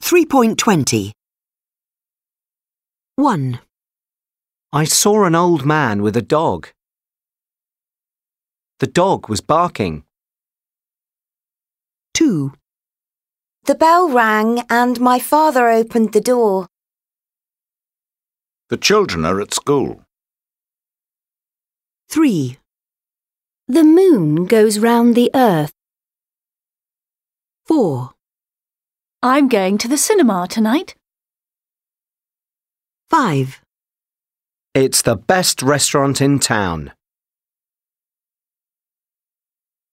3.20. 1, I saw an old man with a dog. The dog was barking. 2, The bell rang and my father opened the door. The children are at school. 3, The moon goes round the earth. 4, I'm going to the cinema tonight. 5. It's the best restaurant in town.